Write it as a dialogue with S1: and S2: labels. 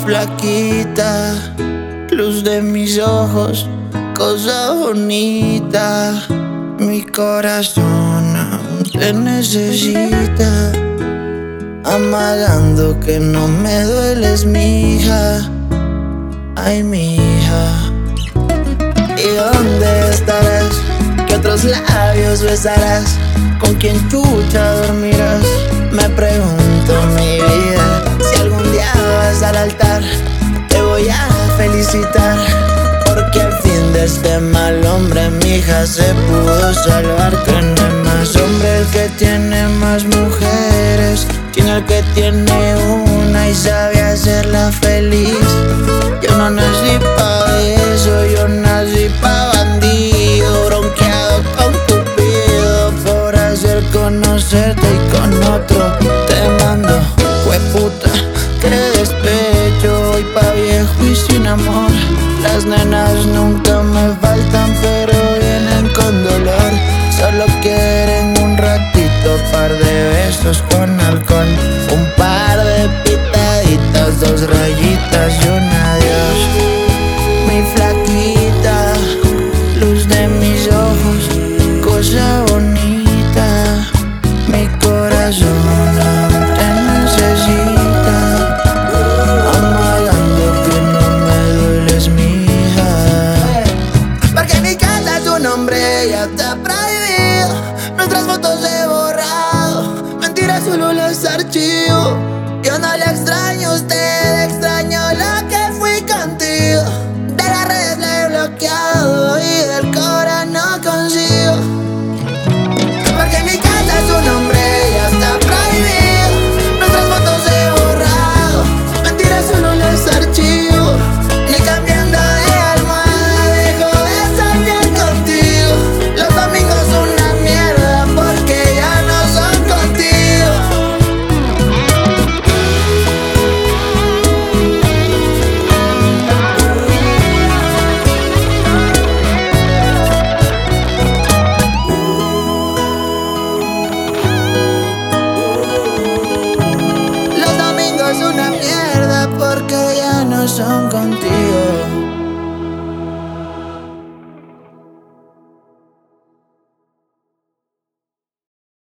S1: flaquita, luz de mis ojos, cosa bonita. Mi corazón aún te necesita, amagando que no me dueles, mija. Ay, mija. ¿Y dónde estarás? ¿Qué otros labios besarás? ¿Con quién chucha dormirás? Me pregunto, mi vida, si algún día vas al altar, te voy a felicitar, porque al fin de este mal hombre mi hija se pudo salvar. Tiene más hombre el que tiene más mujeres, tiene el que tiene una y sabe hacerla feliz. Yo no nací pa' eso, yo nací pa' bandido, bronqueado con Cupido, por hacer conocerte y con otro te mando. Jueputa, que despecho, voy pa' viejo y sin amor. Las nenas nunca me faltan, pero vienen con dolor. Solo quieren un ratito, par de besos con alcohol, un par de pitaditas, dos rayitas y un adiós. Mi flaquita, luz de mis ojos, cosa bonita. Mi corazón aún te necesita, amagando que no me dueles, mija. Porque en mi casa tu nombre ya está prohibido, nuestras fotos he borrado, mentiras solo las archivo. Yo no le extraño a usted, extraño lo que fui contigo. De las redes le he bloqueado y del cora no consigo. Porque en mi casa su nombre ya está prohibido, nuestras fotos he borrado, mentiras solo las archivo. Ni cambiando de almohada dejo de soñar contigo. Los domingos una mierda porque ya no son contigo. Los domingos una mierda porque ya no son contigo.